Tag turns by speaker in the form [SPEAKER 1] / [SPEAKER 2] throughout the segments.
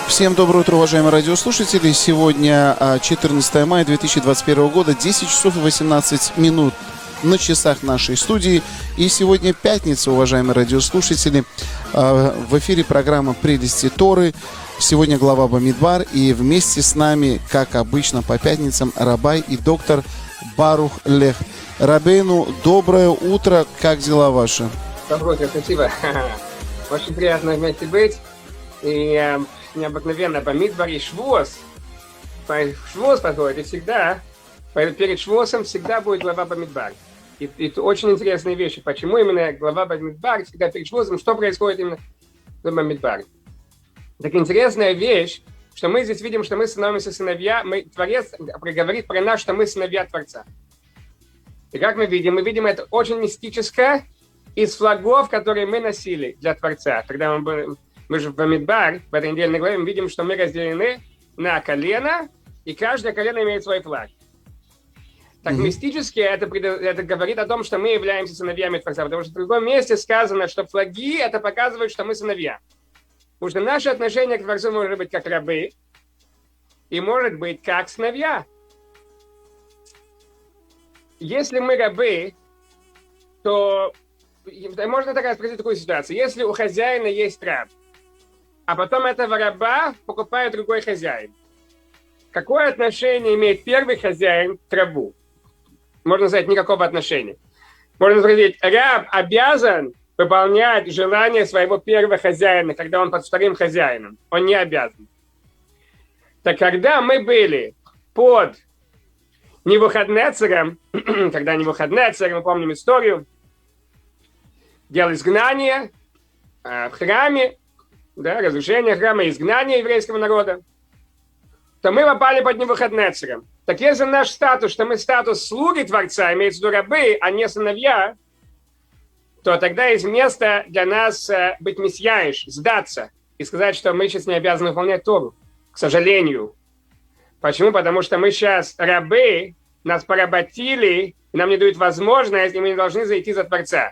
[SPEAKER 1] Всем доброе утро, уважаемые радиослушатели. Сегодня 14 мая 2021 года, 10 часов и 18 минут на часах нашей студии. И сегодня пятница, уважаемые радиослушатели. В эфире программа «Прелести Торы». Сегодня глава Бамидбар. И вместе с нами, как обычно по пятницам, рабай и доктор Барух Лех. Рабейну, доброе утро. Как дела ваши?
[SPEAKER 2] Доброе утро, спасибо. Очень приятно вместе быть. И необыкновенно Бамидбар и Швуос. Швуос подходит, и всегда, перед Швуосом всегда будет глава Бамидбар. И это очень интересные вещи. Почему именно глава Бамидбар всегда перед Швуосом, что происходит именно в Бамидбар. Так интересная вещь, что мы здесь видим, что мы становимся сыновья, Творец говорит про нас, что мы сыновья Творца. И как мы видим это очень мистическое из флагов, которые мы носили для Творца. Когда мы же в Бамидбар, в этой недельной главе, мы видим, что мы разделены на колено, и каждое колено имеет свой флаг. Так мистически это говорит о том, что мы являемся сыновьями Творца, потому что в другом месте сказано, что флаги это показывает, что мы сыновья. Потому что наше отношение к Творцу может быть как рабы, и может быть как сыновья. Если мы рабы, то можно спросить такую ситуацию. Если у хозяина есть раб, а потом этого раба покупает другой хозяин, какое отношение имеет первый хозяин к рабу? Можно сказать, никакого отношения. Можно сказать, раб обязан выполнять желание своего первого хозяина, когда он под вторым хозяином. Он не обязан. Так когда мы были под Невуходнецером, когда Невуходнецер, мы помним историю, делал изгнание в храме, да, разрушение храма, изгнание еврейского народа, то мы попали под Невуходнецером. Так если наш статус, что мы статус слуги Творца, имеется в виду рабы, а не сыновья, то тогда есть место для нас быть мессияиш, сдаться и сказать, что мы сейчас не обязаны выполнять Тору. К сожалению. Почему? Потому что мы сейчас рабы, нас поработили, и нам не дают возможность, и мы не должны зайти за Творца.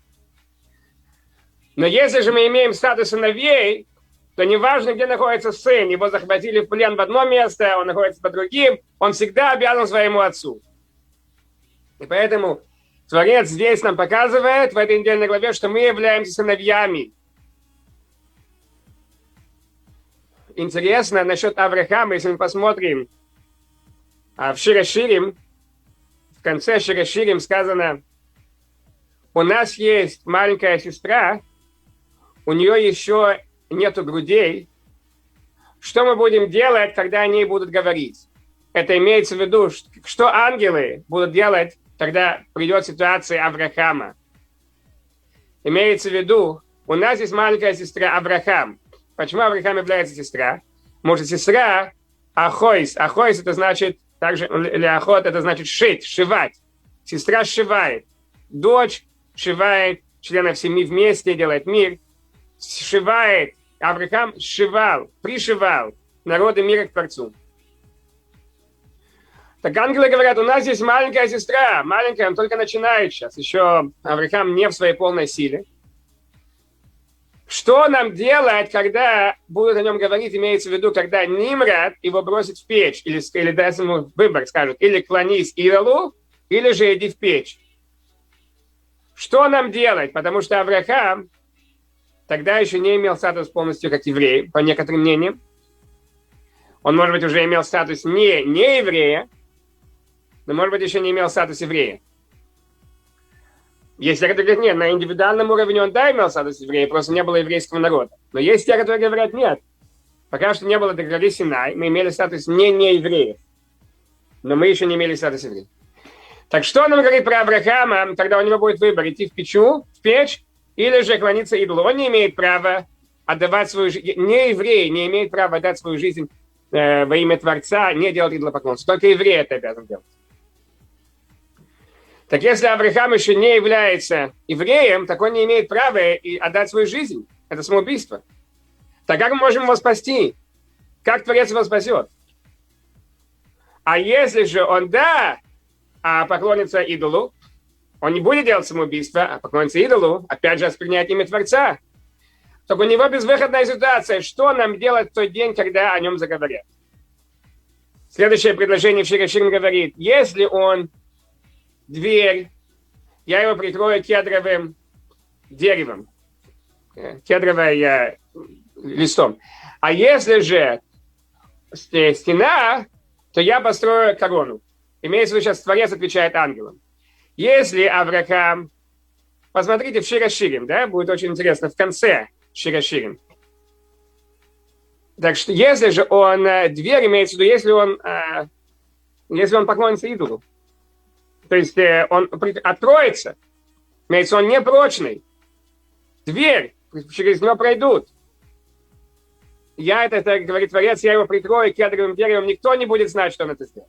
[SPEAKER 2] Но если же мы имеем статус сыновей, то неважно, где находится сын, его захватили в плен в одно место, он находится под другим, он всегда обязан своему отцу. И поэтому Творец здесь нам показывает, в этой недельной главе, что мы являемся сыновьями. Интересно насчет Авраама, если мы посмотрим в Шир-ха-Ширим, в конце Шир-ха-Ширим сказано, у нас есть маленькая сестра, у нее еще нету грудей. Что мы будем делать, когда они будут говорить? Это имеется в виду, что ангелы будут делать, когда придет ситуация Авраама. Имеется в виду, у нас есть маленькая сестра Авраам. Почему Авраам является сестра? Может, сестра Ахойс. Ахойс это значит, также, или Ахот это значит шить, сшивать. Сестра сшивает. Дочь сшивает членов семьи вместе, делает мир. Сшивает. Авраам сшивал, пришивал народы мира к Творцу. Так ангелы говорят, у нас есть маленькая сестра, маленькая, он только начинает сейчас, еще Авраам не в своей полной силе. Что нам делать, когда будут о нем говорить, имеется в виду, когда Нимрод его бросит в печь, или даст ему выбор, скажут, или клонись идолу, или же иди в печь. Что нам делать? Потому что Авраам тогда еще не имел статус полностью как еврей, по некоторым мнениям. Он, может быть, уже имел статус не еврея, но, может быть, еще не имел статус еврея. Есть те, которые говорят, нет, на индивидуальном уровне он, да, имел статус еврея, просто не было еврейского народа. Но есть те, которые говорят, нет. Пока что не было до горы Синай, мы имели статус не евреев. Но мы еще не имели статус евреев. Так что он нам говорит про Авраама, когда у него будет выбор, идти в печь, или же клониться идолу? Он не имеет права отдавать свою жизнь, не еврей не имеет права отдать свою жизнь во имя Творца, не делать идолопоклонство. Только еврей это обязан делать. Так если Авраам еще не является евреем, так он не имеет права и отдать свою жизнь. Это самоубийство. Так как мы можем его спасти? Как Творец его спасет? А если же он, поклонится идолу, он не будет делать самоубийство, а поклонится идолу, опять же, с принятием Творца. Так у него безвыходная ситуация. Что нам делать в тот день, когда о нем заговорят? Следующее предложение в Шир говорит, если он дверь, я его прикрою кедровым деревом, кедровым листом. А если же стена, то я построю корону. Имеется в виду, сейчас Творец отвечает ангелам. Если Авраам, посмотрите в Шир, да, будет очень интересно, в конце Шир. Так что, если же он дверь, имеется в виду, если он поклонится идолу, то есть он откроется, имеется, он непрочный, дверь, через него пройдут. Это говорит Творец, я его прикрою кедровым деревом, никто не будет знать, что он это сделал.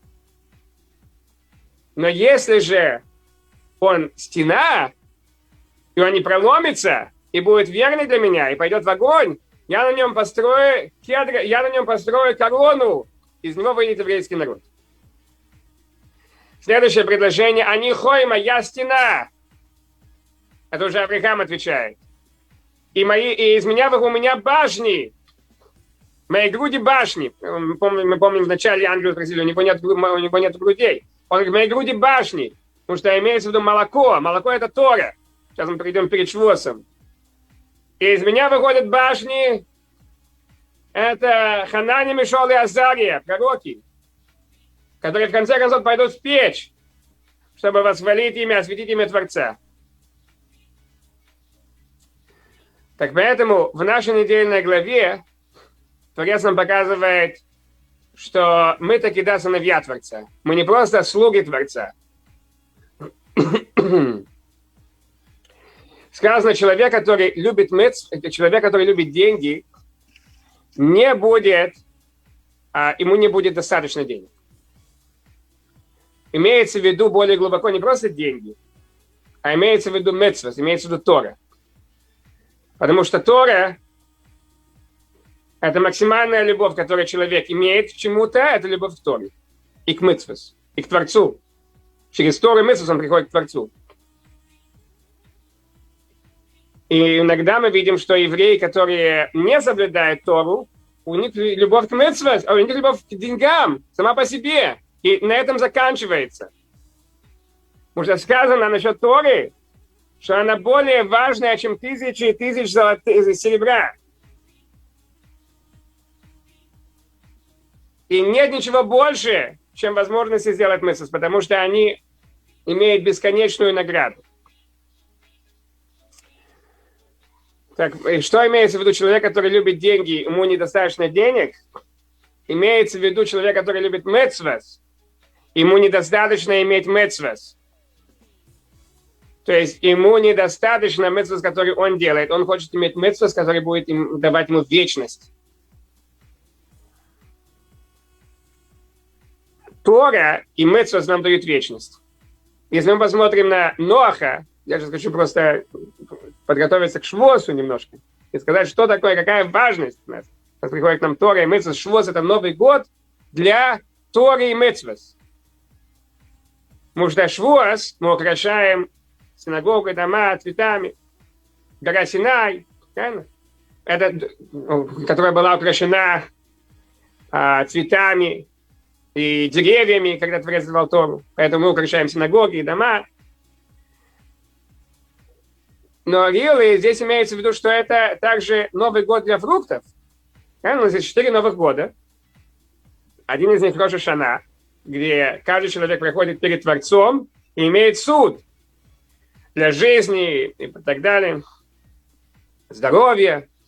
[SPEAKER 2] Но если же он стена, и он не проломится, и будет верный для меня, и пойдет в огонь, я на нем построю корону, из него выйдет еврейский народ. Следующее предложение, они хойма, я стена. Это уже Авраам отвечает. И из меня у меня башни. Мои груди башни. Мы помним в начале ангелы спросили, у него нет грудей. Он говорит, мои груди башни. Потому что имеется в виду молоко. Молоко это Тора. Сейчас мы придем перед Швуосом. И из меня выходят башни. Это Ханани, Мишол и Азария, пророки, которые в конце концов пойдут в печь, чтобы восхвалить имя, осветить имя Творца. Так поэтому в нашей недельной главе Творец нам показывает, что мы таки сыновья Творца. Мы не просто слуги Творца. Сказано, человек, который любит человек, который любит деньги, ему не будет достаточно денег. Имеется в виду более глубоко не просто деньги, а имеется в виду мицвот, имеется в виду Тора. Потому что Тора – это максимальная любовь, которую человек имеет к чему-то, это любовь к Торе. И к мицвот, и к Творцу. Через Тору и мицвот он приходит к Творцу. И иногда мы видим, что евреи, которые не соблюдают Тору, у них любовь к мицвот, а у них любовь к деньгам сама по себе. И на этом заканчивается. Потому что сказано насчет Торы, что она более важная, чем тысячи и тысяч серебра. И нет ничего больше, чем возможность сделать мицвот, потому что они имеют бесконечную награду. Так, что имеется в виду человек, который любит деньги, ему недостаточно денег? Имеется в виду человек, который любит мицвот, ему недостаточно иметь мицвот. То есть ему недостаточно мицвот, который он делает. Он хочет иметь мицвот, который будет давать ему вечность. Тора и мицвот нам дают вечность. Если мы посмотрим на Ноаха, я сейчас хочу просто подготовиться к Швуосу немножко и сказать, что такое, какая важность у нас. Сейчас приходит к нам Тора и мицвот. Швуос – это Новый год для Торы и мицвот. Потому что Швуос мы украшаем синагогу, дома, цветами. Гора Синай, которая была украшена цветами и деревьями, когда Творец давал Тору. Поэтому мы украшаем синагоги и дома. Но здесь имеется в виду, что это также Новый год для фруктов. У нас есть 4 новых года. Один из них Рош ха-Шана, где каждый человек приходит перед Творцом и имеет суд для жизни и так далее, здоровья.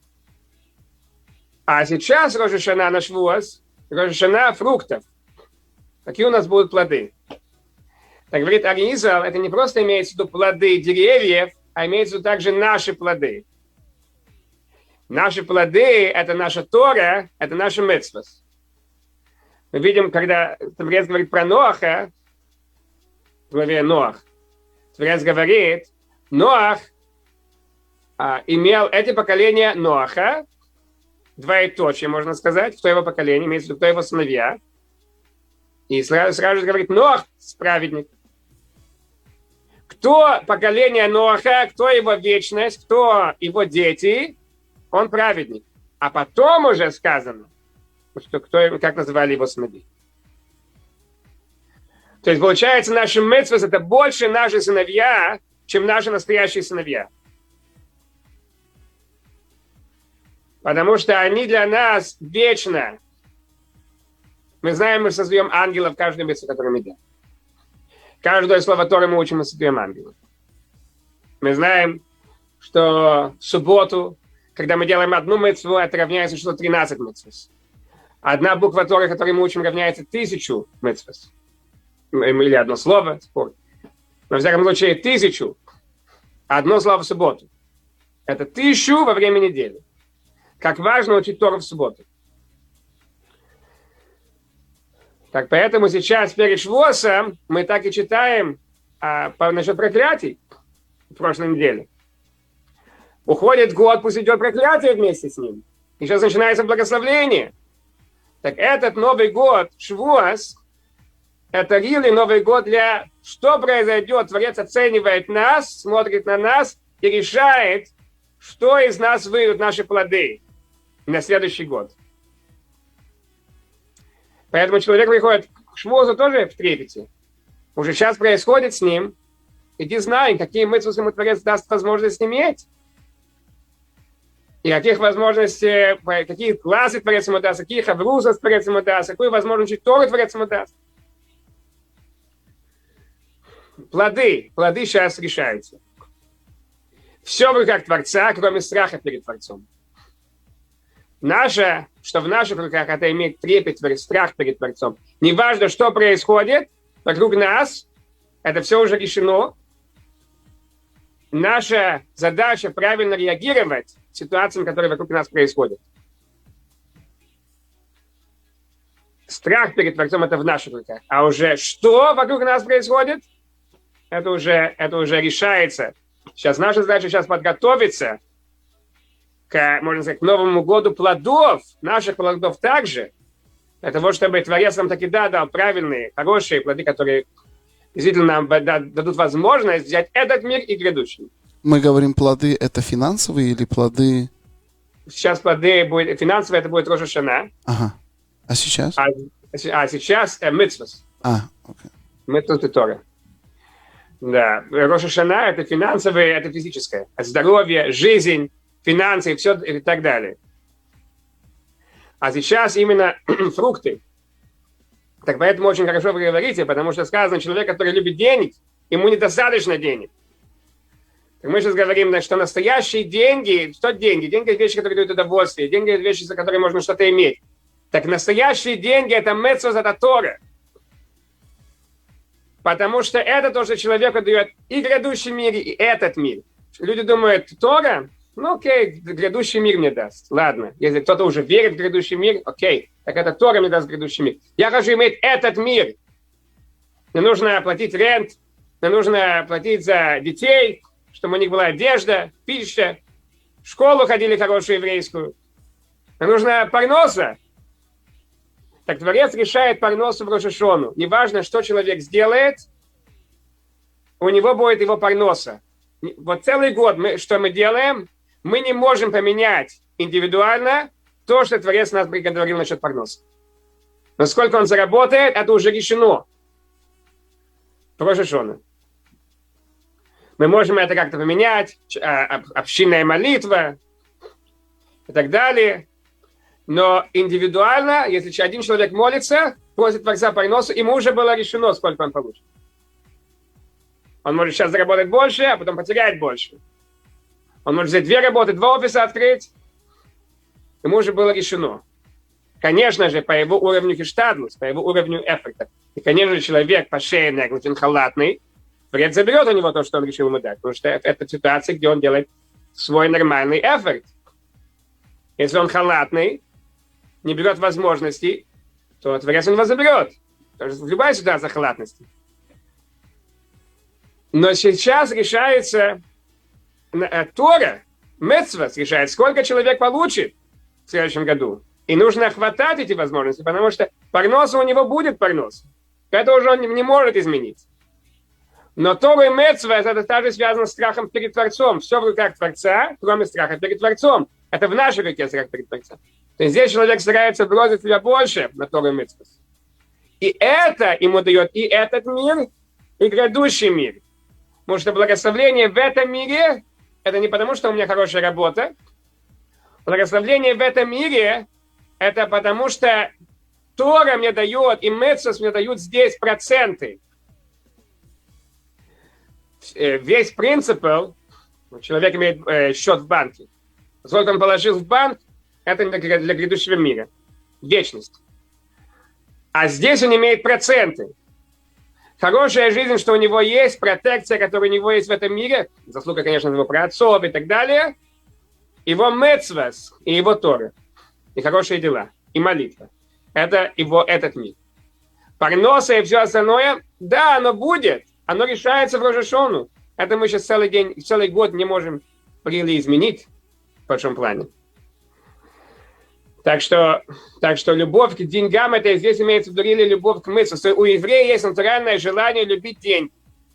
[SPEAKER 2] А сейчас Рош ха-Шана на Швуос, Рош ха-Шана фруктов. Какие у нас будут плоды? Так говорит Аризал, это не просто имеется в виду плоды деревьев, а имеется в виду также наши плоды. Наши плоды – это наша Тора, это наша мицвот. Мы видим, когда Творец говорит про Ноаха, в главе Ноах, Творец говорит, Ноах имел эти поколения Ноаха, двоеточие, можно сказать, кто его поколение, имеется в виду, кто его сыновья. И сразу же говорит, Ноах – праведник. Кто поколение Ноаха, кто его вечность, кто его дети, он праведник. А потом уже сказано, что как называли его сыновей. То есть, получается, наши мицвот это больше наши сыновья, чем наши настоящие сыновья. Потому что они для нас вечно. Мы знаем, мы создаем ангелов в каждом митцве, который мы делаем. Каждое слово Торы мы учим, мы создаем ангелов. Мы знаем, что в субботу, когда мы делаем одну митцву, это равняется числу 13 митцвот. Одна буква Торы, которую мы учим, равняется 1000 митцвот. Или одно слово, спор. Но, в всяком случае, 1000. Одно слово в субботу. Это 1000 во время недели. Как важно учить Тору в субботу. Так, поэтому сейчас перед Швуосом мы так и читаем насчет проклятий в прошлой неделе. Уходит год, пусть идет проклятие вместе с ним. И сейчас начинается благословление. Так этот Новый год, Швуос, это really Новый год для... Что произойдет? Творец оценивает нас, смотрит на нас и решает, что из нас выйдут наши плоды на следующий год. Поэтому человек приходит к Швуосу тоже в трепете. Уже сейчас происходит с ним. Иди знай, какие митцвот ему Творец даст возможность иметь. И каких возможностей, какие классы Творец ему даст, какие хаврузы Творец ему даст, какую возможность Тору Творец ему даст. Плоды сейчас решаются. Все в руках Творца, кроме страха перед Творцом. Что в наших руках, это иметь трепет, страх перед Творцом. Неважно, что происходит вокруг нас, это все уже решено. Наша задача правильно реагировать ситуациям, которые вокруг нас происходят. Страх перед Творцом – это в наших руках. А уже что вокруг нас происходит, это уже решается. Сейчас наша задача подготовиться можно сказать, к Новому году плодов, наших плодов также, для того, чтобы Творец нам таки дал правильные, хорошие плоды, которые действительно нам дадут возможность взять этот мир и грядущий.
[SPEAKER 1] Мы говорим, плоды это финансовые или плоды?
[SPEAKER 2] Сейчас плоды финансовые, это будет Рош ха-Шана.
[SPEAKER 1] Ага. А сейчас?
[SPEAKER 2] А сейчас митцвот.
[SPEAKER 1] Окей.
[SPEAKER 2] Митцвот и Тора. Да. Рош ха-Шана это финансовое, это физическое. Здоровье, жизнь, финансы и все и так далее. А сейчас именно фрукты. Так поэтому очень хорошо вы говорите, потому что сказано, человек, который любит денег, ему недостаточно денег. Так мы сейчас говорим, что настоящие деньги, что деньги? Деньги – это вещи, которые дают удовольствие. Деньги – это вещи, за которые можно что-то иметь. Так настоящие деньги – это митцвот, это Тора. Потому что это то, что человеку дает и грядущий мир, и этот мир. Люди думают, Тора, ну окей, грядущий мир мне даст. Ладно, если кто-то уже верит в грядущий мир, окей, так это Тора мне даст грядущий мир. Я хочу иметь этот мир. Мне нужно платить рент, мне нужно платить за детей, чтобы у них была одежда, пища, в школу ходили хорошую еврейскую. Мне нужно парноса. Так Творец решает парносу в Рош ха-Шону. Неважно, что человек сделает, у него будет его парноса. Вот целый год, что мы делаем, мы не можем поменять индивидуально то, что Творец нас приговорил насчет парноса. Но сколько он заработает, это уже решено. Рош ха-Шона. Мы можем это как-то поменять, общинная молитва и так далее. Но индивидуально, если один человек молится, просит Творца парносу, ему уже было решено, сколько он получит. Он может сейчас заработать больше, а потом потерять больше. Он может взять 2 работы, 2 офиса открыть. Ему уже было решено. Конечно же, по его уровню хиштадлус, по его уровню эффекта. И, конечно же, человек по шее он халатный, Творец заберет у него то, что он решил ему дать. Потому что это ситуация, где он делает свой нормальный эффект. Если он халатный, не берет возможностей, то Творец он его заберет. В любая ситуация халатности. Но сейчас решается Тора, митцвот решает, сколько человек получит в следующем году. И нужно охватать эти возможности, потому что парноса у него будет парнос. Это уже он не может изменить. Но Тора и митцвот это также связано с страхом перед Творцом. Все в руках Творца, кроме страха перед Творцом. Это в нашей руке страх перед Творцом. То есть здесь человек старается бросить себя больше на Тору и мицвот. И это ему дает и этот мир, и грядущий мир. Потому что благословение в этом мире, это не потому, что у меня хорошая работа. Благословение в этом мире, это потому, что Тора мне дает, и мицвот мне дают здесь проценты. Весь принцип, человек имеет счет в банке. Сколько он положил в банк, это для грядущего мира. Вечность. А здесь он имеет проценты. Хорошая жизнь, что у него есть, протекция, которая у него есть в этом мире, заслуга, конечно, его праотцов и так далее, его мицвос и его Тора, и хорошие дела, и молитва. Это его этот мир. Парноса и все остальное, да, оно будет, оно решается в Рош ха-Шана. Это мы сейчас целый год не можем изменить в большом плане. Так что любовь к деньгам, это здесь имеется в виду или любовь к мицвот. У еврея есть натуральное желание любить деньги.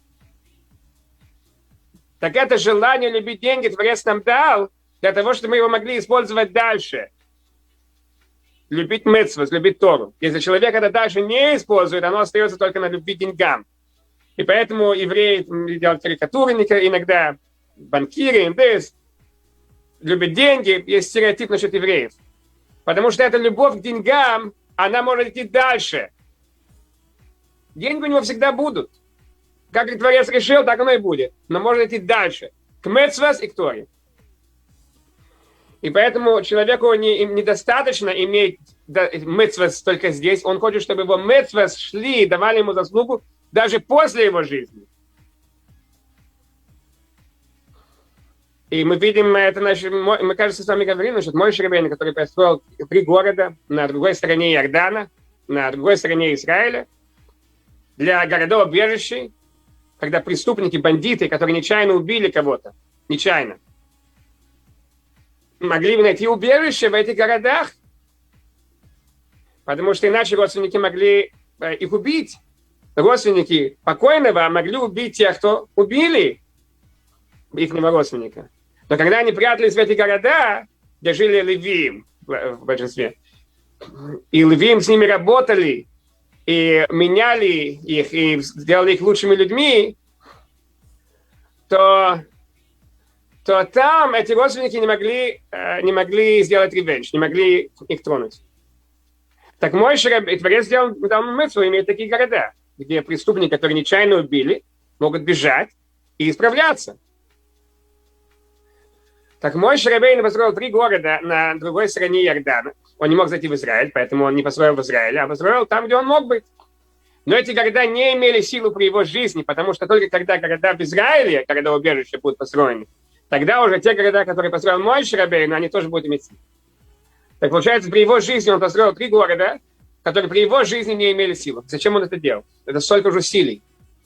[SPEAKER 2] Так это желание любить деньги Творец нам дал для того, чтобы мы его могли использовать дальше. Любить мицвот, любить Тору. Если человек это дальше не использует, оно остается только на любви к деньгам. И поэтому евреи делают карикатуры иногда, банкиры, индейцы, любят деньги. Есть стереотип насчет евреев. Потому что эта любовь к деньгам, она может идти дальше. Деньги у него всегда будут. Как Творец решил, так оно и будет. Но может идти дальше. К мицвот и к Торе. И поэтому человеку недостаточно иметь мицвот только здесь. Он хочет, чтобы его мицвот шли и давали ему заслугу даже после его жизни. И мы видим, мы, кажется, с вами говорили, что Моше Рабейну, который построил 3 города на другой стороне Иордана, на другой стороне Израиля, для городов-убежищей, когда преступники, бандиты, которые нечаянно убили кого-то, нечаянно, могли бы найти убежище в этих городах, потому что иначе родственники могли их убить. Родственники покойного могли убить тех, кто убили их родственника. Но когда они прятались в эти города, где жили левиим в большинстве, и левиим с ними работали, и меняли их, и сделали их лучшими людьми, то там эти родственники не могли сделать ревенж, не могли их тронуть. Так Моше Рабейну, Творец дал мицву, имеет такие города, где преступники, которые нечаянно убили, могут бежать и исправляться. Так Моше Рабейну построил 3 города на другой стороне Иордана. Он не мог зайти в Израиль, поэтому он не построил в Израиле, а построил там, где он мог быть. Но эти города не имели силу при его жизни, потому что только когда города в Израиле, города-убежища будут построены, тогда уже те города, которые построил Моше Рабейну, они тоже будут иметь силу. Так получается, при его жизни он построил 3 города, которые при его жизни не имели силы. Зачем он это делал? Это столько же усилий.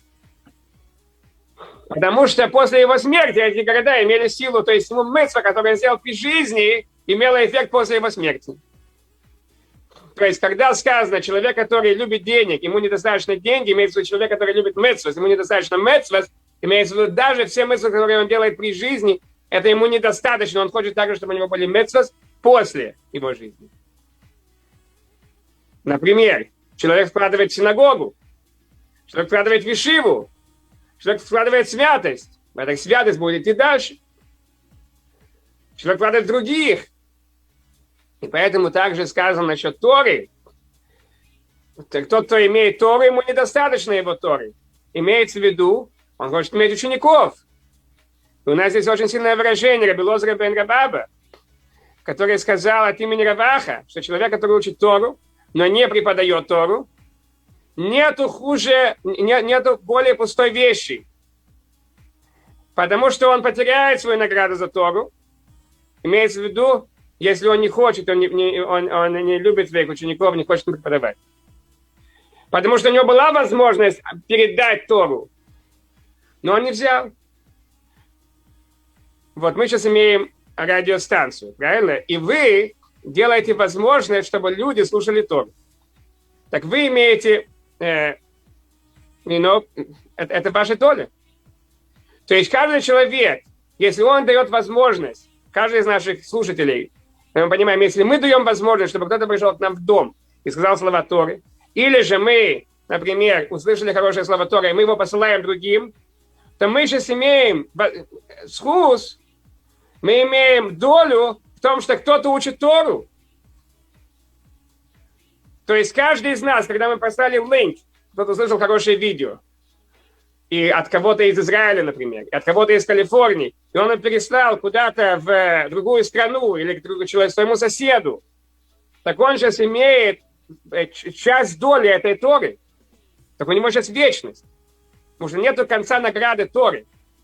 [SPEAKER 2] Потому что после его смерти эти города имели силу, то есть ему мицва, которую он сделал при жизни, имела эффект после его смерти. То есть, когда сказано, человек, который любит денег, ему недостаточно денег, имеется в виду человек, который любит мицвот, ему недостаточно мицвот, имеется в виду даже все мицвот, которые он делает при жизни, это ему недостаточно, он хочет также, чтобы у него были мицвот после его жизни. Например, человек вкладывает в синагогу, человек вкладывает в ешиву, человек вкладывает святость. Эта святость будет идти дальше. Человек вкладывает в других. И поэтому также сказано насчет Торы. Тот, кто имеет Тору, ему недостаточно его Торы. Имеется в виду, он хочет иметь учеников. И у нас здесь очень сильное выражение Раби Лозер бен Рабаба, который сказал от имени Раваха, что человек, который учит Тору, но не преподает Тору, нету более пустой вещи. Потому что он потеряет свою награду за Тору. Имеется в виду, если он не хочет, он не любит своих учеников, не хочет им преподавать. Потому что у него была возможность передать Тору, но он не взял. Вот мы сейчас имеем радиостанцию, правильно? И вы делаете возможность, чтобы люди слушали Тору. Так вы имеете... это ваша доля. То есть каждый человек, если он дает возможность каждый из наших слушателей, мы понимаем, если мы даем возможность, чтобы кто-то пришел к нам в дом и сказал слова Торы, или же мы, например, услышали хорошее слово Торы, и мы его посылаем другим, то мы сейчас имеем схус, мы имеем долю в том, что кто-то учит Тору. То есть каждый из нас, когда мы послали линк, кто-то услышал хорошее видео, и от кого-то из Израиля, например, и от кого-то из Калифорнии, и он его переслал куда-то в другую страну или к своему соседу, так он сейчас имеет часть доли этой Торы. Так у него сейчас вечность. Потому что нету конца награды Торы.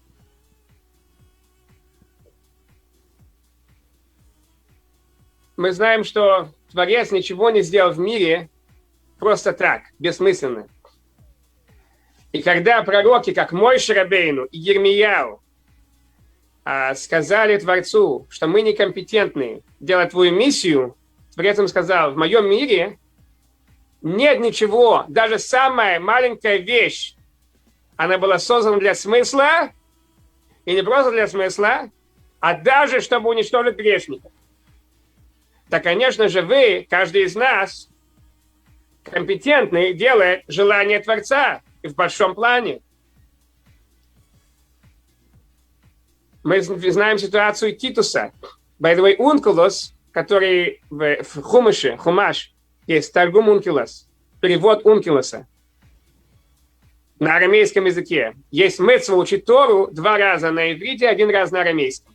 [SPEAKER 2] Мы знаем, что Творец ничего не сделал в мире просто так, бессмысленно. И когда пророки, как Мойше Рабейну и Йирмияу, сказали Творцу, что мы некомпетентны делать твою миссию, Творец им сказал, в моем мире нет ничего, даже самая маленькая вещь, она была создана для смысла, и не просто для смысла, а даже чтобы уничтожить грешников. Так, конечно же, вы, каждый из нас, компетентный делает желание Творца и в большом плане. Мы знаем ситуацию Титуса. By the way, Ункулос, который в Хумаше, Хумаш, есть Таргум Ункилос, перевод Ункилоса на арамейском языке. Есть мицва учить Тору 2 раза на иврите, 1 раз на арамейском.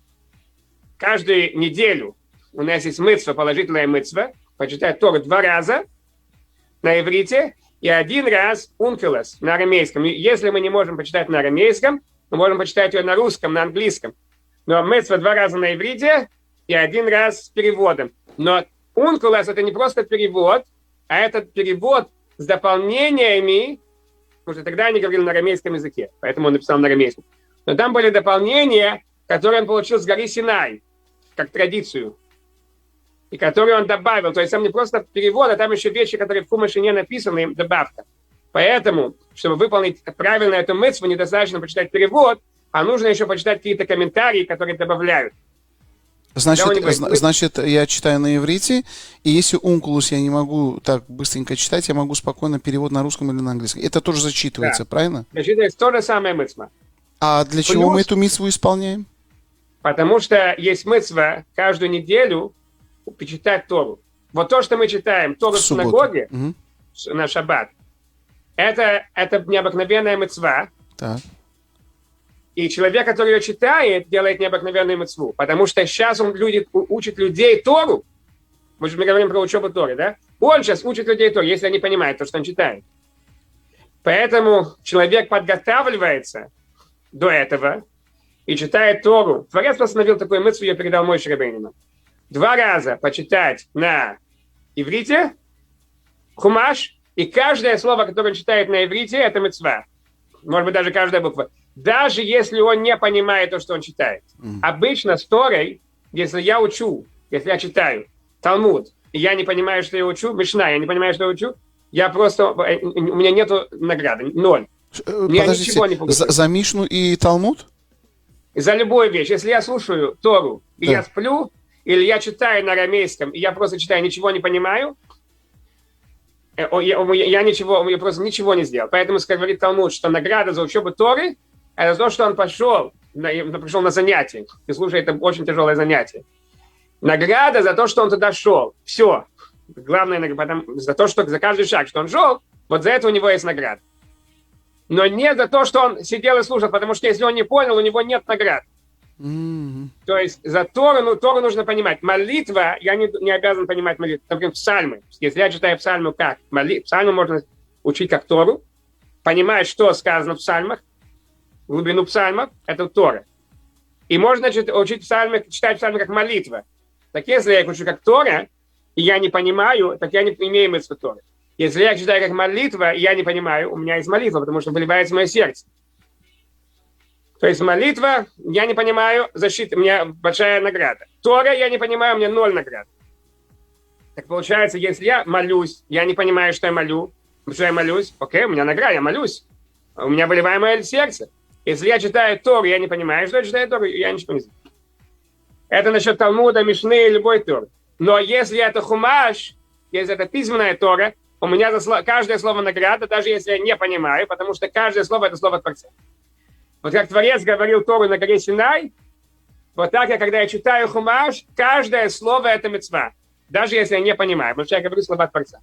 [SPEAKER 2] Каждую неделю у нас есть мицва, положительная мицва, почитать Тору 2 раза на иврите и 1 раз ункилос на арамейском. И если мы не можем почитать на арамейском, мы можем почитать ее на русском, на английском. Но мицва 2 раза на иврите и 1 раз с переводом. Но ункилос это не просто перевод, а это перевод с дополнениями, потому что тогда они говорили на арамейском языке, поэтому он написал на арамейском. Но там были дополнения, которые он получил с горы Синай, как традицию, и которые он добавил. То есть там не просто перевод, а там еще вещи, которые в Хумаше не написаны, им добавка. Поэтому, чтобы выполнить правильно эту мицву, недостаточно почитать перевод, а нужно еще почитать какие-то комментарии, которые добавляют.
[SPEAKER 1] Значит, я читаю на иврите, и если ункулус я не могу так быстренько читать, я могу спокойно перевод на русском или на английском. Это тоже зачитывается, да, правильно?
[SPEAKER 2] Зачитывается то же самое мицва.
[SPEAKER 1] А для чего мы эту мицву исполняем?
[SPEAKER 2] Потому что есть мицва каждую неделю почитать Тору. Вот то, что мы читаем Тору в синагоге на шаббат, это необыкновенная мицва.
[SPEAKER 1] Так.
[SPEAKER 2] И человек, который ее читает, делает необыкновенную мицву. Потому что сейчас люди учат людей Тору. Мы говорим про учебу Торы, да? Он сейчас учит людей Тору, если они понимают то, что он читает. Поэтому человек подготавливается до этого и читает Тору. Творец постановил такую мицву, я передал Мойше Рабейну. 2 раза почитать на иврите, хумаш, и каждое слово, которое он читает на иврите, это мицва. Может быть, даже каждая буква. Даже если он не понимает то, что он читает. Обычно с Торой, если я читаю Талмуд, и я не понимаю, что я учу, Мишна, я не понимаю, что я учу, у меня нету награды, 0.
[SPEAKER 1] Подождите, за Мишну и Талмуд?
[SPEAKER 2] За любую вещь. Если я слушаю Тору, и я сплю, или я читаю на арамейском, и я просто читаю, ничего не понимаю, я просто ничего не сделал. Поэтому говорит Талмуд, что награда за учебу Торы – это то, что он пришел на занятие. И слушай, это очень тяжелое занятие. Награда за то, что он туда шел. Все. Главное, за то, что за каждый шаг, что он шел, вот за это у него есть награда. Но не за то, что он сидел и слушал, потому что если он не понял, у него нет наград. То есть за Тору нужно понимать. Молитва, я не обязан понимать молитву. Например, псальмы. Если я читаю псальму как? Псальму можно учить как Тору, понимать, что сказано в псальмах, глубину псальмов, это Тора. И можно учить псальмы, читать псальмы как молитва. Так если я их учу как Тора, и я не понимаю, так я не имею мицву Торы. Если я читаю как молитва, и я не понимаю, у меня есть молитва, потому что выливается в мое сердце. То есть молитва, я не понимаю, защита, у меня большая награда. Тора, я не понимаю, у меня 0 наград. Так получается, если я молюсь, я не понимаю, что я молюсь, окей, у меня награда, я молюсь. У меня выливаемое сердце. Если я читаю Тору, я не понимаю, что я читаю Тору, я ничего не знаю. Это насчет Талмуда, Мишны и любой Торы. Но если это хумаш, если это письменная Тора, у меня за каждое слово награда, даже если я не понимаю, потому что каждое слово – это слово Творца. Вот как Творец говорил Тору на горе Синай, вот так когда я читаю хумаш, каждое слово – это мицва. Даже если я не понимаю, потому что я говорю слова Творца.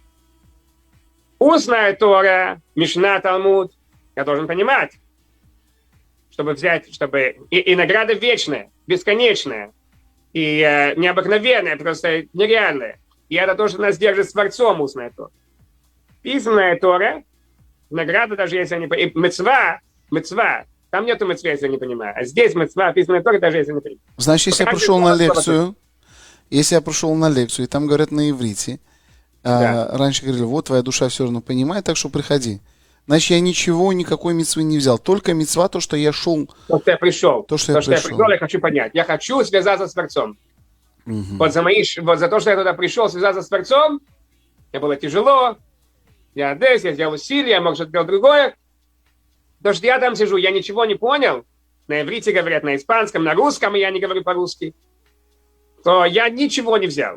[SPEAKER 2] Устная Тора, Мишна, Талмуд, я должен понимать, чтобы взять, чтобы... И награда вечная, бесконечная, и необыкновенная, просто нереальная. И это то, что нас держит с Творцом, устная Тора. Письменная Тора, награда, даже если я не понимаю. Мецва, там нету мецвы, если я не понимаю. А здесь мецва, письменная Тора, даже если я не понимаю.
[SPEAKER 1] Значит, если я пришел на лекцию, и там говорят на иврите, раньше говорили, вот твоя душа все равно понимает, так что приходи. Значит, я ничего, никакой мицвы не взял. Только мицва, то, что я шел.
[SPEAKER 2] То, что я пришел.
[SPEAKER 1] То, что я пришел,
[SPEAKER 2] я хочу понять. Я хочу связаться с Творцом.
[SPEAKER 1] Угу.
[SPEAKER 2] Вот за то, что я туда пришел связаться с Творцом, мне было тяжело. Я здесь, я сделал усилия, я мог что-то делать другое. Потому что я там сижу, я ничего не понял. На иврите говорят, на испанском, на русском, и я не говорю по-русски. То я ничего не взял.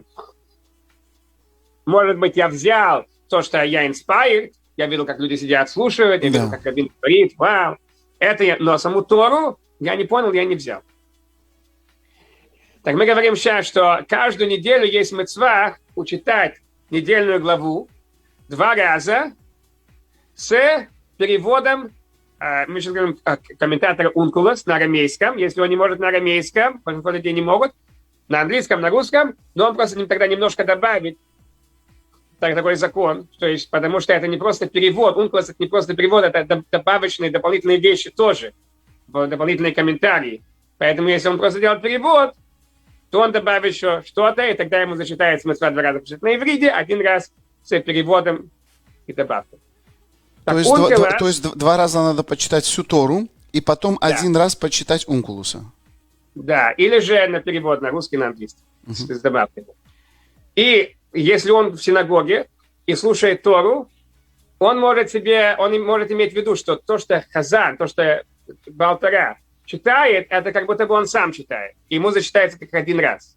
[SPEAKER 2] Может быть, я взял то, что я inspired. Я видел, как люди сидят, слушают. Я видел, как Рабин говорит. Вау. Но саму Тору я не понял, я не взял. Так мы говорим сейчас, что каждую неделю есть мицва учитать недельную главу 2 раза с переводом, мы сейчас говорим комментатора Ункулос на арамейском, если он не может на арамейском, большинство людей не могут, на английском, на русском, но он просто тогда немножко добавит такой закон, то есть, потому что это не просто перевод, Ункулос это не просто перевод, это добавочные, дополнительные вещи тоже, дополнительные комментарии. Поэтому если он просто делает перевод, то он добавит еще что-то, и тогда ему зачитается мицва 2 раза на иврите, 1 раз с переводом и добавкой.
[SPEAKER 1] То есть 2 раза надо почитать всю Тору, и потом 1 раз почитать Ункулуса.
[SPEAKER 2] Да, или же на перевод на русский, на английский, с добавкой. И если он в синагоге и слушает Тору, он может иметь в виду, что то, что Хазан, то, что Балтара читает, это как будто бы он сам читает. Ему зачитается как 1 раз.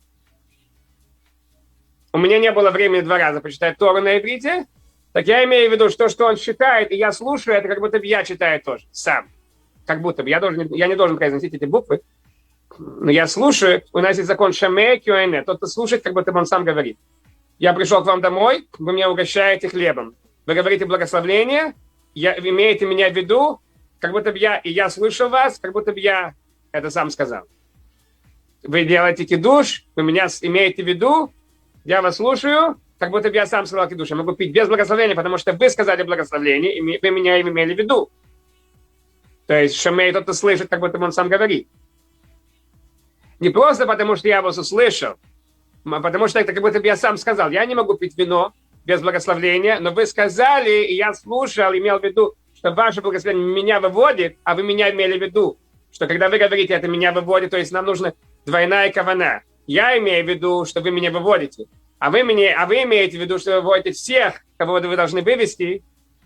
[SPEAKER 2] У меня не было времени 2 раза почитать Тору на иврите, так я имею в виду, что он читает, и я слушаю, это как будто бы я читаю тоже, сам. Как будто бы. Я не должен произносить эти буквы, но я слушаю. У нас есть закон шамэ кюэне. Тот, кто слушает, как будто бы он сам говорит. Я пришел к вам домой, вы меня угощаете хлебом. Вы говорите благословление, вы имеете меня в виду, как будто бы я слышу вас, как будто бы я это сам сказал. Вы делаете кидуш, вы меня имеете в виду, я вас слушаю, как будто бы я сам сказал кидуш. Я могу пить без благословения, потому что вы сказали благословение, и вы меня имели в виду. То есть шамей тот, кто слышит, как будто бы он сам говорит. Не просто потому, что я вас услышал, а потому что это как будто бы я сам сказал. Я не могу пить вино без благословения, но вы сказали, и я слушал, имел в виду, что ваше благословение меня выводит, а вы меня имели в виду, что когда вы говорите, это меня выводит, то есть нам нужна двойная кавана. Я имею в виду, что вы меня выводите, а вы имеете в виду, что вы выводите всех, кого вы должны вывести,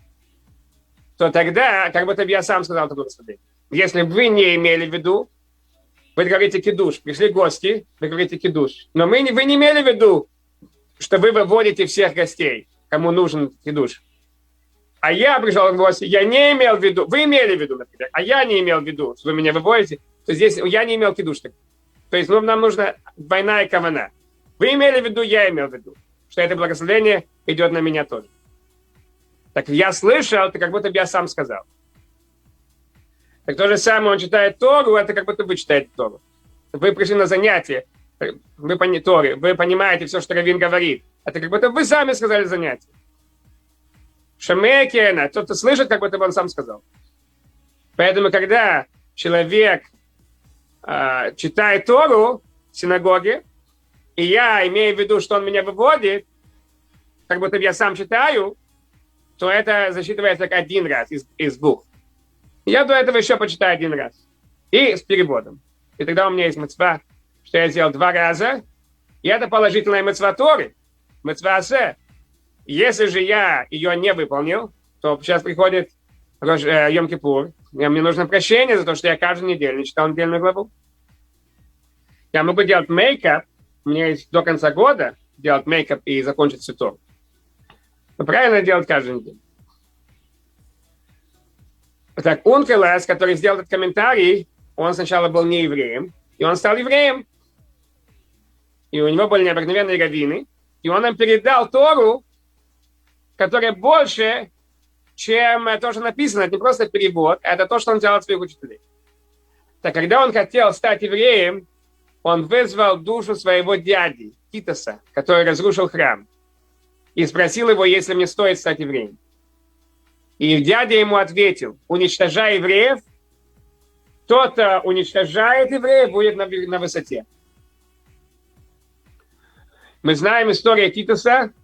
[SPEAKER 2] то тогда, как будто бы я сам сказал это благословение. Если вы не имели в виду, вы говорите кидуш, пришли гости, вы говорите кидуш, но вы не имели в виду, что вы выводите всех гостей, кому нужен кидуш. А я пришел к гости, я не имел в виду, вы имели в виду, например, а я не имел в виду, что вы меня выводите, то здесь я не имел кидуш. То есть нам нужна двойная кавана. Вы имели в виду, я имел в виду, что это благословение идет на меня тоже. Так я слышал, это как будто бы я сам сказал. Так то же самое, он читает Тору, это как будто вы читаете Тору. Вы пришли на занятие, вы понимаете все, что раввин говорит. Это как будто вы сами сказали занятие. Шамекена, тот, кто слышит, как будто бы он сам сказал. Поэтому, когда человек читает Тору в синагоге, и я имею в виду, что он меня выводит, как будто я сам читаю, то это засчитывается как 1 раз из 2. Я до этого еще почитаю 1 раз. И с переводом. И тогда у меня есть мицва, что я сделал 2 раза. И это положительная мицва Торы. Мицва Асе. Если же я ее не выполнил, то сейчас приходит Йом-Кипур. Мне нужно прощение за то, что я каждую неделю не читал недельную главу. Я могу делать мейкап, у меня есть до конца года делать мейкап и закончить цветок. Но правильно делать каждый день. Так, Ункелес, который сделал этот комментарий, он сначала был не евреем, и он стал евреем. И у него были необыкновенные раввины, и он нам передал Тору, которая больше, чем то, что написано. Это не просто перевод, это то, что он делал от своих учителей. Так, когда он хотел стать евреем, он вызвал душу своего дяди, Титоса, который разрушил храм, и спросил его, если мне стоит стать евреем. И дядя ему ответил: уничтожай евреев, кто-то уничтожает евреев, будет на высоте. Мы знаем историю Титоса.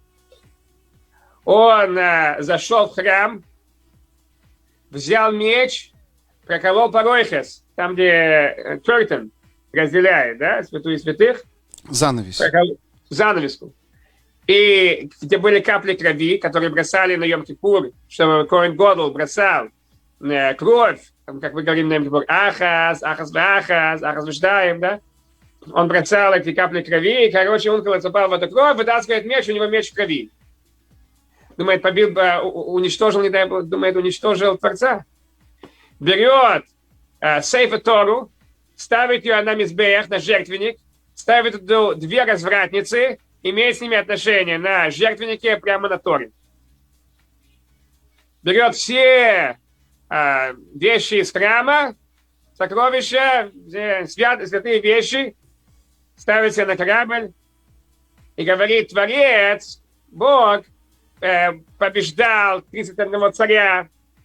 [SPEAKER 2] Он зашел в храм, взял меч, проколол паройхес, там, где curtain разделяет, да, святую и святых.
[SPEAKER 1] Занавес.
[SPEAKER 2] Занавеску. И где были капли крови, которые бросали на Йом-Кипур, чтобы Коэн Годл бросал кровь, как мы говорим на Йом-Кипур, ахас, веждаем, да? Он бросал эти капли крови, и, короче, он упал в эту кровь, вытаскивает меч, у него меч в крови. Думает, побил, уничтожил, не дай бог, думает, уничтожил Творца. Берет Сейфа Тору, ставит ее на мизбех, на жертвенник, ставит туда две развратницы, имеет с ними отношения на жертвеннике прямо на Торе. Берет все вещи из храма, сокровища, святые вещи, ставит себя на корабль и говорит: Творец, Бог, побеждал 31 царя,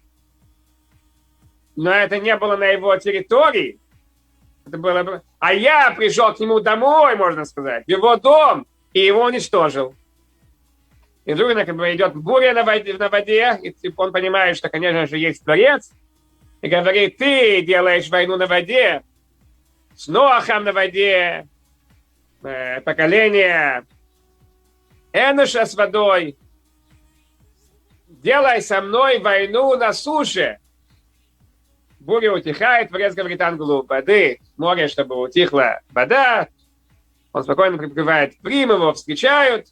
[SPEAKER 2] но это не было на его территории. Это было... А я пришел к нему домой, можно сказать, в его дом, и его уничтожил. И вдруг идет буря на воде, и он понимает, что, конечно же, есть Творец, и говорит: ты делаешь войну на воде, с Ноахом на воде, поколение Эноша с водой, делай со мной войну на суше. Буря утихает, Творец говорит ангелу воды, море, чтобы утихла вода. Он спокойно приплывает в Прим, его встречают.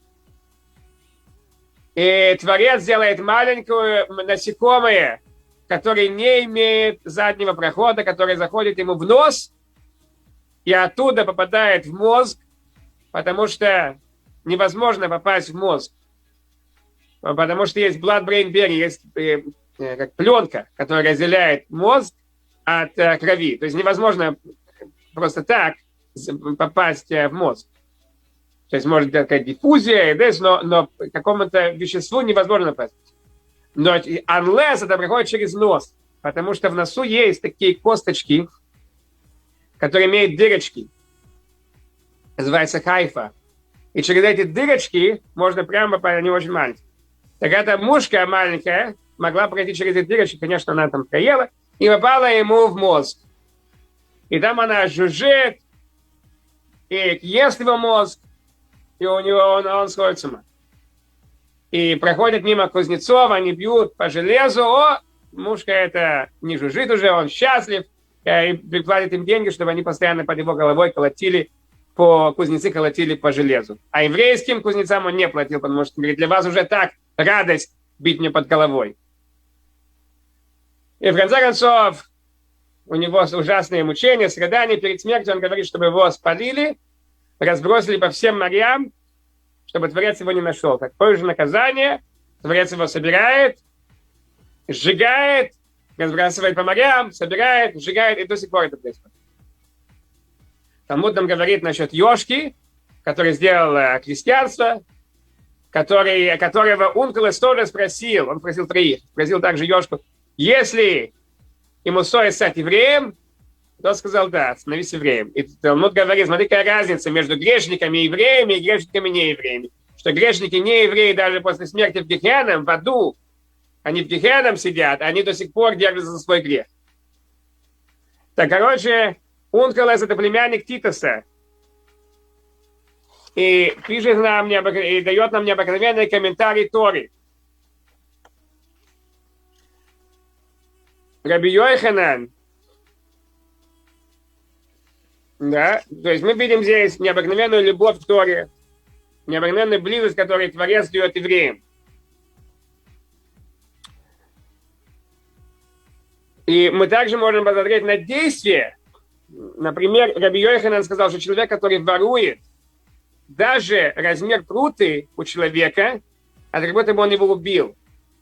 [SPEAKER 2] И Творец делает маленькую насекомое, которое не имеет заднего прохода, которое заходит ему в нос и оттуда попадает в мозг, потому что невозможно попасть в мозг. Потому что есть blood-brain barrier, есть как пленка, которая разделяет мозг от крови. То есть невозможно просто так попасть в мозг. То есть может быть такая диффузия, но какому-то веществу невозможно попасть. Но unless это проходит через нос, потому что в носу есть такие косточки, которые имеют дырочки. Называется хайфа. И через эти дырочки можно прямо попасть, они очень маленькие. Так эта мушка маленькая могла пройти через эти дырочки, конечно, она там проела, и попала ему в мозг. И там она жужжит, и ест его мозг, и у него он сходит с ума. И проходят мимо Кузнецова, они бьют по железу, мушка это не жужжит уже, он счастлив, и платит им деньги, чтобы они постоянно под его головой кузнецы колотили по железу. А еврейским кузнецам он не платил, потому что, говорит, для вас уже так радость бить мне под головой. И в конце концов, у него ужасные мучения, страдания. Перед смертью он говорит, чтобы его спалили, разбросили по всем морям, чтобы Творец его не нашел. Такое же наказание. Творец его собирает, сжигает, разбрасывает по морям, собирает, сжигает, и до сих пор это происходит. Талмуд нам говорит насчет Йошки, который сделал христианство, которого Ункелес тоже спросил, он спросил троих, спросил также Йошку, если ему стоит стать евреем, тот сказал: да, становись евреем. И Талмуд говорит: смотри, какая разница между грешниками и евреями и грешниками не евреями. Что грешники не евреи даже после смерти в Гехеном, в аду, они в Гехеном сидят, они до сих пор держатся за свой грех. Так, короче, Ункелес — это племянник Титоса. И пишет нам, и дает нам необыкновенный комментарий Торы. Раби Йоханан Да? То есть мы видим здесь необыкновенную любовь к Торе, необыкновенную близость, которую Творец дает евреям. И мы также можем посмотреть на действия. Например, Раби Йоханан сказал, что человек, который ворует, даже размер пруты у человека, это как будто бы он его убил.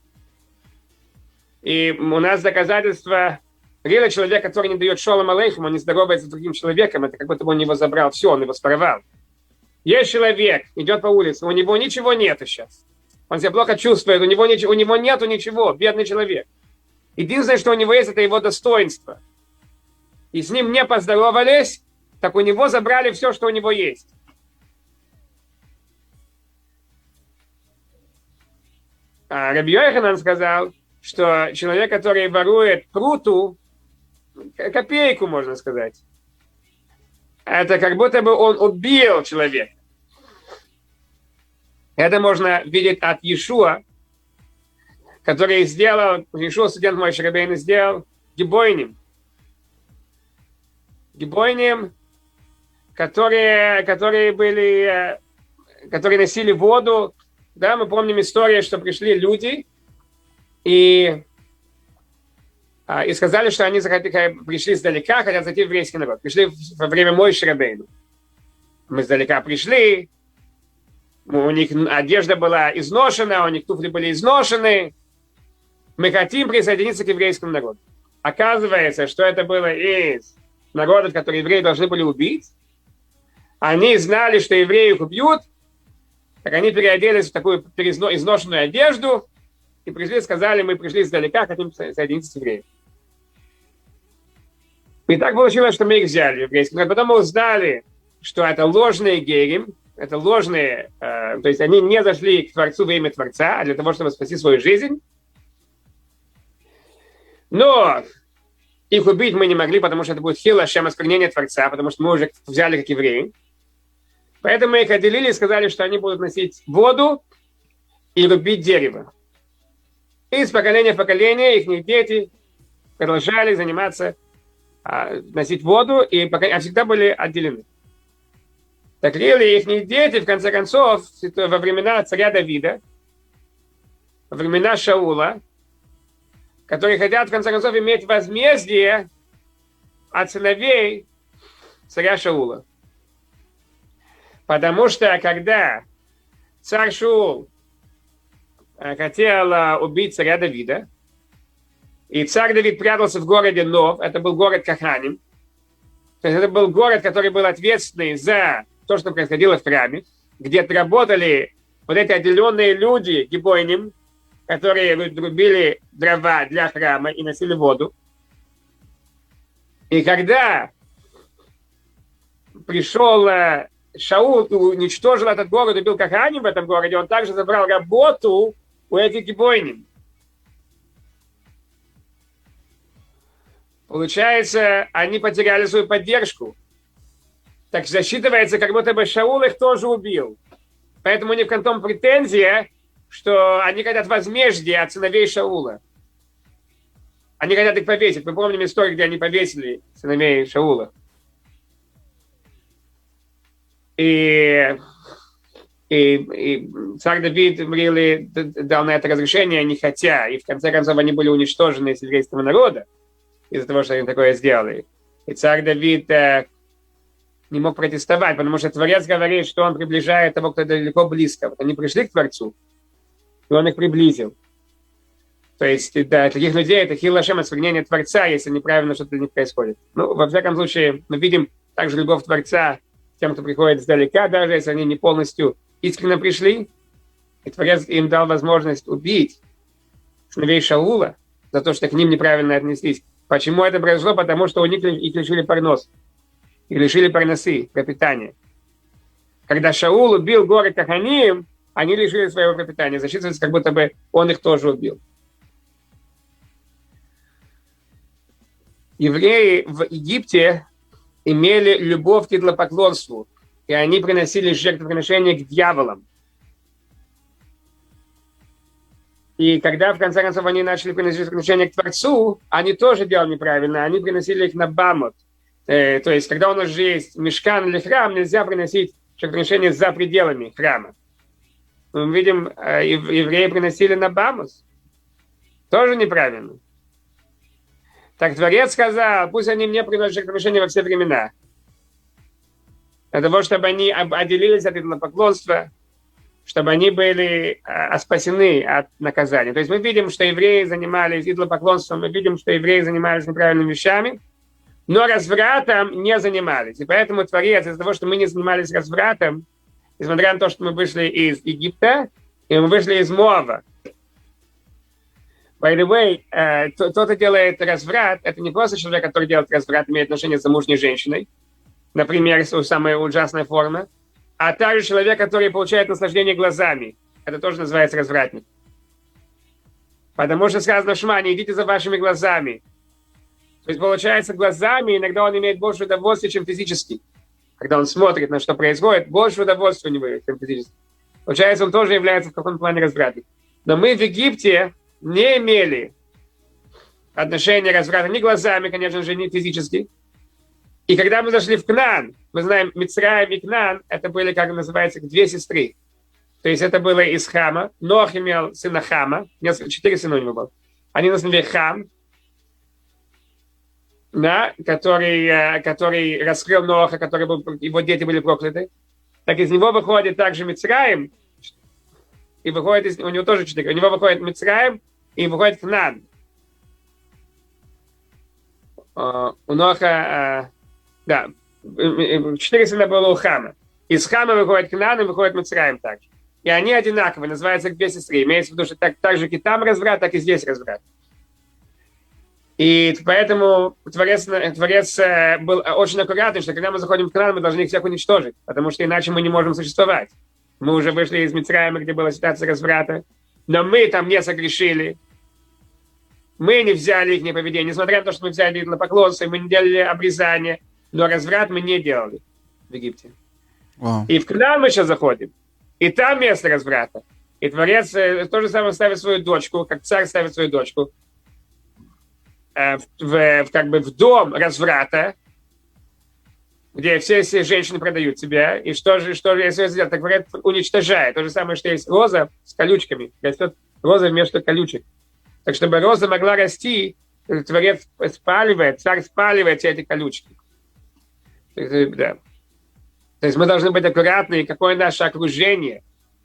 [SPEAKER 2] И у нас доказательство, реально человек, который не дает шолом алейхим, он не здоровается с другим человеком, это как будто бы он его забрал, все, он его своровал. Есть человек, идет по улице, у него ничего нету сейчас. Он себя плохо чувствует, у него нету ничего, бедный человек. Единственное, что у него есть, это его достоинство. И с ним не поздоровались, так у него забрали все, что у него есть. А Раби Йоханан сказал, что человек, который ворует пруту, копейку, можно сказать, это как будто бы он убил человека. Это можно видеть от Иешуа, который сделал, Иешуа, студент Моше Рабейну, сделал гибойним. Гибойним, которые носили воду. Да, мы помним историю, что пришли люди и сказали, что они пришли издалека, хотят зайти в еврейский народ. Пришли во время Моше Рабейну. Мы издалека пришли, у них одежда была изношена, у них туфли были изношены. Мы хотим присоединиться к еврейскому народу. Оказывается, что это было из народов, которые евреи должны были убить. Они знали, что евреи их убьют, так они переоделись в такую изношенную одежду и пришли, сказали, мы пришли издалека, хотим соединиться с евреями. И так получилось, что мы их взяли в еврейский народ. Потом мы узнали, что это ложные герим, это ложные, то есть они не зашли к Творцу во имя Творца, а для того, чтобы спасти свою жизнь. Но их убить мы не могли, потому что это будет хил Ашем, осквернение Творца, потому что мы уже взяли как евреи. Поэтому мы их отделили и сказали, что они будут носить воду и рубить дерево. И с поколения в поколение их дети продолжали заниматься, носить воду, и всегда были отделены. Так их дети, в конце концов, во времена царя Давида, во времена Шаула, которые хотят, в конце концов, иметь возмездие от сыновей царя Шаула. Потому что, когда царь Шаул хотел убить царя Давида, и царь Давид прятался в городе Нов, это был город Каханим, то есть это был город, который был ответственный за то, что происходило в храме, где работали вот эти отделенные люди, гибойним, которые рубили дрова для храма и носили воду. И когда пришел Шаул и уничтожил этот город, убил Каханим в этом городе, он также забрал работу у этих гибойним. Получается, они потеряли свою поддержку. Так засчитывается, как будто бы Шаул их тоже убил. Поэтому у них в том претензия, что они хотят возмездия от сыновей Шаула. Они хотят их повесить. Мы помним историю, где они повесили сыновей Шаула. И царь Давид дал на это разрешение, не хотя. И в конце концов они были уничтожены из еврейского народа из-за того, что они такое сделали. И царь Давид не мог протестовать, потому что Творец говорит, что он приближает того, кто далеко близко. Вот они пришли к Творцу, и он их приблизил. То есть, да, таких людей это хил Ашем, осквернение Творца, если неправильно что-то для них происходит. Ну, во всяком случае, мы видим также любовь Творца к тем, кто приходит издалека, даже если они не полностью искренне пришли. И Творец им дал возможность убить сыновей Шаула за то, что к ним неправильно отнеслись. Почему это произошло? Потому что у них их лишили парнос. Их лишили парносы, пропитания. Когда Шаул убил город Каханим, они лишили своего пропитания. Засчитывается, как будто бы он их тоже убил. Евреи в Египте имели любовь к идолопоклонству, и они приносили жертвоприношения к дьяволам. И когда, в конце концов, они начали приносить жертвоприношения к Творцу, они тоже делали неправильно. Они приносили их на Бамот. То есть, когда у нас же есть мишкан или храм, нельзя приносить жертвоприношение за пределами храма. Мы видим, евреи приносили на Бамус. Тоже неправильно. Так Творец сказал, пусть они мне приносят жертвоприношение во все времена. Для того, чтобы они отделились от идолопоклонства, чтобы они были спасены от наказания. То есть мы видим, что евреи занимались идолопоклонством, мы видим, что евреи занимались неправильными вещами, но развратом не занимались. И поэтому Творец, из-за того, что мы не занимались развратом, несмотря на то, что мы вышли из Египта, и мы вышли из Моава. By the way, тот, кто делает разврат, это не просто человек, который делает разврат, имеет отношение с замужней женщиной, например, самая ужасная форма, а также человек, который получает наслаждение глазами. Это тоже называется развратник. Потому что сказано в Шма, не идите за вашими глазами. То есть, получается, глазами иногда он имеет больше удовольствия, чем физически. Когда он смотрит на что происходит, больше удовольствия у него, чем физически. Получается, он тоже является в каком-то плане развратником. Но мы в Египте не имели отношения разврата ни глазами, конечно же, ни физически. И когда мы зашли в Кнаан, мы знаем, Мицраим и Кнаан, это были, как называется, две сестры. То есть это было из Хама. Нох имел сына Хама. 4 сына у него было. Они назвали Хам, да, который раскрыл Ноха, его дети были прокляты. Так из него выходит также Мицраим, и выходит, у него тоже 4. У него выходит Мицраим, и выходит Кнаан. У Ноха... Да, 4 сына было у Хама. Из Хама выходит Кнаан и выходит Мицраим также. И они одинаковые, называются две сестры. Имеется в виду, что так же и там разврат, так и здесь разврат. И поэтому Творец был очень аккуратный, что когда мы заходим в Кнаан, мы должны их всех уничтожить, потому что иначе мы не можем существовать. Мы уже вышли из Мицраима, где была ситуация разврата, но мы там не согрешили. Мы не взяли их поведение, несмотря на то, что мы взяли идолопоклонство, мы не делали обрезание. Но разврат мы не делали в Египте. Wow. И в Кнаан мы сейчас заходим. И там место разврата. И Творец то же самое ставит свою дочку, как царь ставит свою дочку, в дом разврата, где все женщины продают себя. И что же если сделать? Так говорят, уничтожает. То же самое, что есть роза с колючками. Растет роза вместо колючек. Так чтобы роза могла расти, Творец спаливает, царь спаливает все эти колючки. Да. То есть мы должны быть аккуратны, какое наше окружение.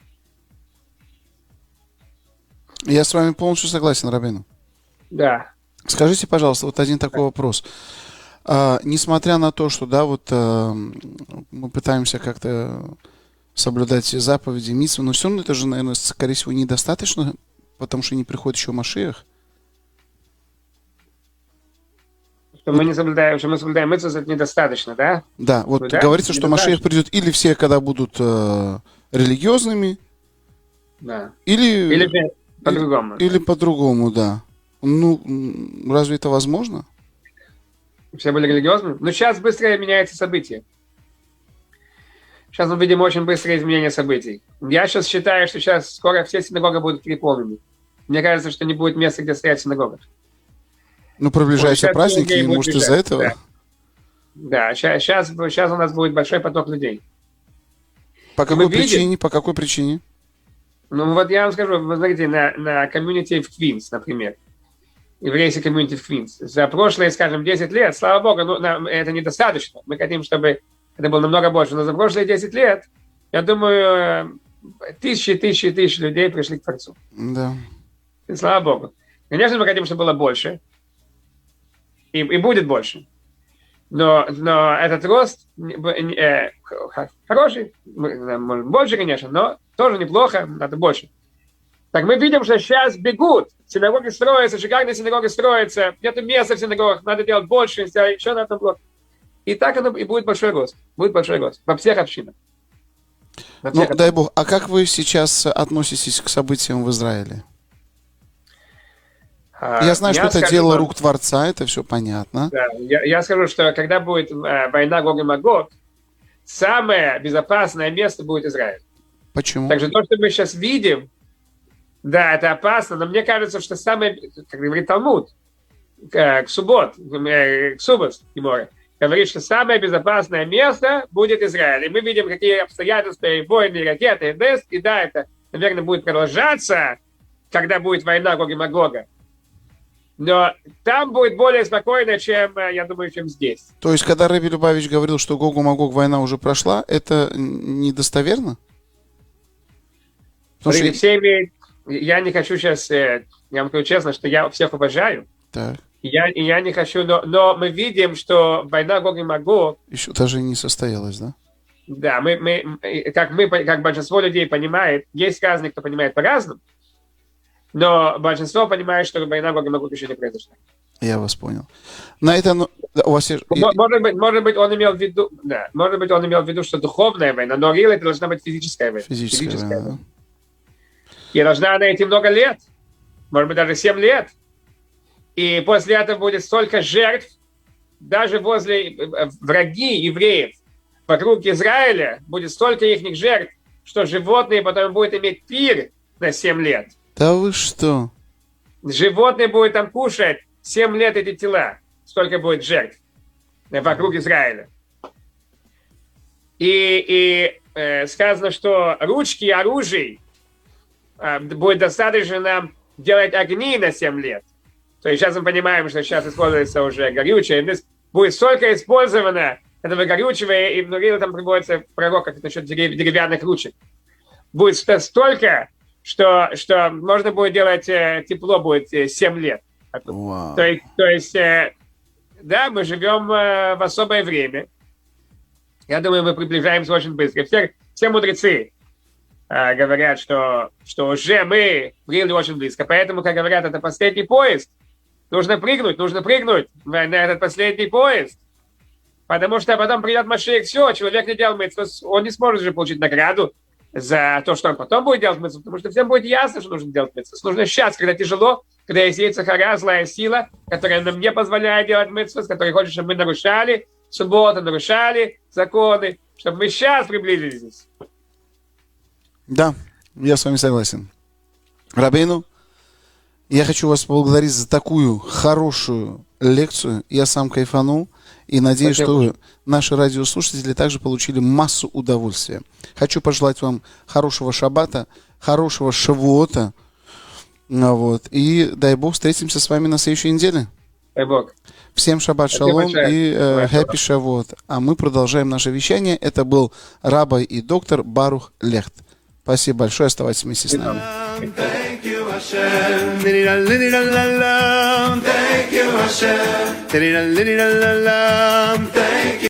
[SPEAKER 1] Я с вами полностью согласен, Рабейну.
[SPEAKER 2] Да.
[SPEAKER 1] Скажите, пожалуйста, вот один такой вопрос. Несмотря на то, что мы пытаемся как-то соблюдать заповеди, мицвы, но все равно это же, наверное, скорее всего, недостаточно, потому что не приходит еще Машиах.
[SPEAKER 2] Что мы не соблюдаем, что мы соблюдаем мицву, это недостаточно, да?
[SPEAKER 1] Да, вот говорится, что Машиах придет или все, когда будут религиозными,
[SPEAKER 2] да.
[SPEAKER 1] или
[SPEAKER 2] по-другому.
[SPEAKER 1] Или по-другому, да. Ну, разве это возможно?
[SPEAKER 2] Все были религиозны? Но сейчас быстро меняются события. Сейчас мы видим очень быстрое изменение событий. Я сейчас считаю, что сейчас скоро все синагоги будут переполнены. Мне кажется, что не будет места, где стоять в синагогах.
[SPEAKER 1] Ну, приближаются праздники, и может из-за этого?
[SPEAKER 2] Да, сейчас у нас будет большой поток людей.
[SPEAKER 1] По какой причине? По какой причине?
[SPEAKER 2] Ну, вот я вам скажу, вы смотрите, на комьюнити в Квинс, например. Еврейский комьюнити в Квинс. За прошлые, скажем, 10 лет, слава богу, это недостаточно. Мы хотим, чтобы это было намного больше. Но за прошлые 10 лет, я думаю, тысячи людей пришли к Творцу.
[SPEAKER 1] Да.
[SPEAKER 2] И слава богу. Конечно, мы хотим, чтобы было больше. И будет больше. Но этот рост хороший. Может, больше, конечно, но тоже неплохо. Надо больше. Так мы видим, что сейчас бегут. Синагоги строятся, шикарные синагоги строятся. Нету места в синагогах. Надо делать больше, еще на этом блоке. И так оно и будет большой рост. Будет большой рост. Во всех общинах.
[SPEAKER 1] Ну, дай бог. А как вы сейчас относитесь к событиям в Израиле? Я знаю, что это дело рук Творца, это все понятно.
[SPEAKER 2] Да, я скажу, что когда будет война Гог и Магог, самое безопасное место будет Израиль.
[SPEAKER 1] Почему?
[SPEAKER 2] Так что то, что мы сейчас видим, да, это опасно, но мне кажется, что самое, как говорит Талмуд, к суббот, Гемора, говорит, что самое безопасное место будет Израиль. И мы видим, какие обстоятельства, и войны, и ракеты, и ДЭС. И да, это, наверное, будет продолжаться, когда будет война Гога и Магога. Но там будет более спокойно, чем, я думаю, чем здесь.
[SPEAKER 1] То есть, когда Рэби Любавич говорил, что Гогу-Магог война уже прошла, это недостоверно?
[SPEAKER 2] Смотрите, все имеют... Я не хочу сейчас... Я вам скажу честно, что я всех уважаю.
[SPEAKER 1] Так.
[SPEAKER 2] Я не хочу... Но мы видим, что война Гог и Магог...
[SPEAKER 1] Еще даже не состоялась, да?
[SPEAKER 2] Да, как большинство людей понимает, есть разные, кто понимает по-разному, но большинство понимает, что война Гог и Магог еще не произошла.
[SPEAKER 1] Я вас понял. На это у вас
[SPEAKER 2] может быть, он имел в виду, да, может быть, он имел в виду, что духовная война, но реально это должна быть физическая война.
[SPEAKER 1] Физическая война.
[SPEAKER 2] И должна она идти много лет, может быть, даже 7 лет. И после этого будет столько жертв, даже возле враги евреев, вокруг Израиля будет столько их жертв, что животные потом будут иметь пир на 7 лет.
[SPEAKER 1] Да вы что?
[SPEAKER 2] Животные будут там кушать 7 лет эти тела. Сколько будет жертв вокруг Израиля. И сказано, что ручки оружий будет достаточно нам делать огни на 7 лет. То есть сейчас мы понимаем, что сейчас используется уже горючее. Будет столько использовано этого горючего, и внутри там приводится пророк, как насчет деревянных ручек. Будет столько, что можно будет делать, тепло будет 7 лет.
[SPEAKER 1] Wow.
[SPEAKER 2] То есть, да, мы живем в особое время. Я думаю, мы приближаемся очень быстро. Все мудрецы говорят, что уже мы прибыли очень близко. Поэтому, как говорят, это последний поезд. Нужно прыгнуть на этот последний поезд. Потому что потом придет Машиах, все, человек не делал митцву, он не сможет же получить награду за то, что он потом будет делать митцву, потому что всем будет ясно, что нужно делать митцву. Нужно сейчас, когда тяжело, когда есть яйцехара, злая сила, которая нам не позволяет делать митцву, с которой хочет, чтобы мы нарушали субботу, нарушали законы, чтобы мы сейчас приблизились.
[SPEAKER 1] Да, я с вами согласен. Рабейну, я хочу вас поблагодарить за такую хорошую лекцию. Я сам кайфанул. И надеюсь, что наши радиослушатели также получили массу удовольствия. Хочу пожелать вам хорошего шаббата, хорошего шавуота. Вот. И дай Бог встретимся с вами на следующей неделе.
[SPEAKER 2] Дай Бог.
[SPEAKER 1] Всем шаббат шалом и хэппи шавуот. А мы продолжаем наше вещание. Это был рабби и доктор Барух Лехт. Спасибо большое. Оставайтесь вместе с нами.
[SPEAKER 3] Thank you, Hashem. Thank you, Hashem. Thank you.